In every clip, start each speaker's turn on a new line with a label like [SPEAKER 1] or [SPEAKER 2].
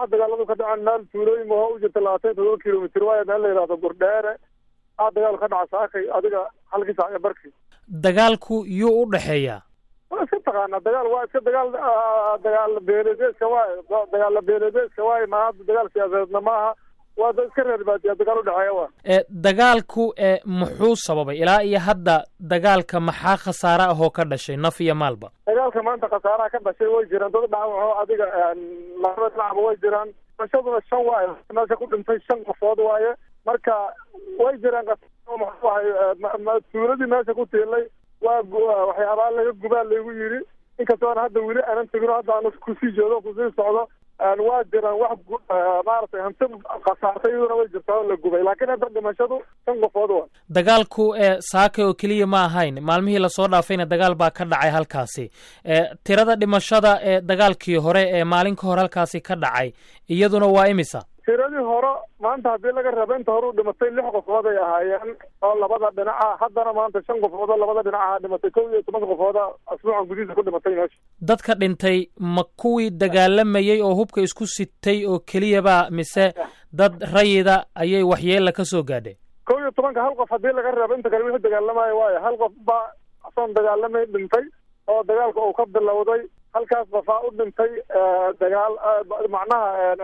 [SPEAKER 1] waxa dagaaladu ka dhacaan meel tuulooyin ma u jirta 27 kilomitir waa meel la yiraahdo Burdheere dagaal ka dhaca saakay adiga halkii saac barkii
[SPEAKER 2] dagaalku yuu u dhaxeeyaa
[SPEAKER 1] iska taqaana dagaal waa iska dagaal beeleedka waa ma dagaal siyaasadeedna maaha waa iska reer baadiya dagaal u dhaxeeya waa
[SPEAKER 2] dagaalku muxuu sababay ilaa iyo hadda dagaalka maxaa khasaare ah oo ka dhashay naf iyo maalba
[SPEAKER 1] dagaalka maanta khasaaraha ka dhashay way jiraan dad dhaawacoo adiga labada dhinac way jiraan bashaduna 5 waaye meesha ku dhintay 5 qofood waaye marka way jiraan tuuladii meesha ku tiilay waa waxyaabaa laga gubaa lagu yiri inkastoo hadda weli aanan tegino hadda aan kusii joogo kusii socdo waa jiraan wax maartay hanti khasaartay iyaduna way jirtaa la gubay laakiin hadda dhimashadu 5 qofood waa
[SPEAKER 2] dagaalku saaka oo kaliya ma ahayn maalmihii la soo dhaafayna dagaal baa ka dhacay halkaasi tirada dhimashada dagaalkii hore maalin ka hor halkaasi ka dhacay iyaduna waa imisa
[SPEAKER 1] tiradii hore maanta hadii laga rabo inta hore u dhimatay 6 qofood ay ahaayeen oo labada dhinac haddana maanta 5 qofood oo labada dhinac dhimatay 12 qofood asbuucan gudihiisa ku dhimatay meesha
[SPEAKER 2] dadka dhintay ma kuwii dagaalamayay oo hubka isku sitay oo keliyaba mise dad rayida ayay waxyeelo ka soo gaadhay
[SPEAKER 1] 12 hal qof hadii laga rabo inta kale wixii dagaalamay waaye hal qof baa asan dagaalamay dhintay oo dagaalka uu ka bilowday halkaas qofaa u dhintay dagaal macnaha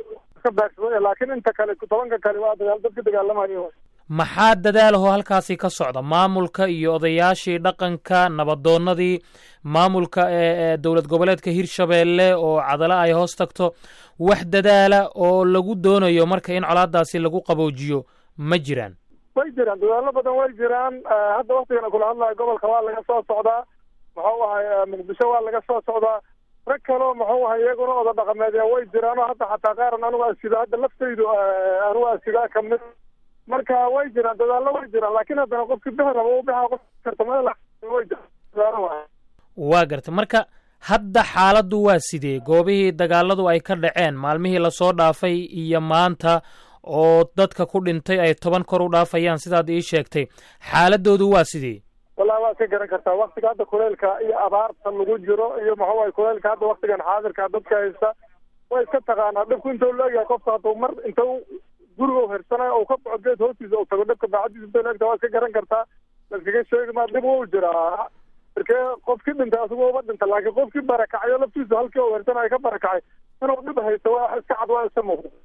[SPEAKER 1] laakiin inta kale 10 kale waa dagaal dadka dagaalamayo
[SPEAKER 2] maxaa dadaalaho halkaasi ka socda maamulka iyo odayaashii dhaqanka nabadoonadii maamulka dawlad goboleedka Hirshabeelle oo cadala ay hoos tagto wax dadaala oo lagu doonayo marka in colaadaasi lagu qaboojiyo ma jiraan
[SPEAKER 1] way jiraan dadaalo badan way jiraan hadda waqtigan kula hadlayo gobolka waa laga soo socdaa maxuu ahay Muqdisho waa laga soo socdaa rag kale maxuu ahay iyaguna oda dhaqameed way jiraan hadda xataa qaaran anigu asida hadda laftaydu anigu asida kamid marka way jiraan dadaalo way jiraan laakiin hadda qofkii bixi rabo uu bixaa qof kartamada way jiraan
[SPEAKER 2] waa gartay marka hadda xaaladdu waa sidee goobihii dagaaladu ay ka dhaceen maalmihii la soo dhaafay iyo maanta oo dadka ku dhintay ay 10 kor u dhaafayaan sidaad ii sheegtay xaaladoodu waa sidee
[SPEAKER 1] والله waa ka garan kartaa waqtiga hadda kuleelka iyo abaarta lagu jiro iyo maxaa way kuleelka hadda waqtigan xaadirka dadka haysta way iska taqaanaa dhibku intuu leeyahay qofka haduu mar intuu guriga hersanayo oo ka baxgeed hoostiisa oo tago dhibka baacadiisa intuu leeyahay waa ka garan kartaa laskiga sheegi ma dib uu jiraa markee qofkii dhintay asagoo uba dhintay laakiin qofkii barakacay laftiisa halkii oo hersanayo ka barakacay inuu dhib haysto waa iska cad waa iska muuqda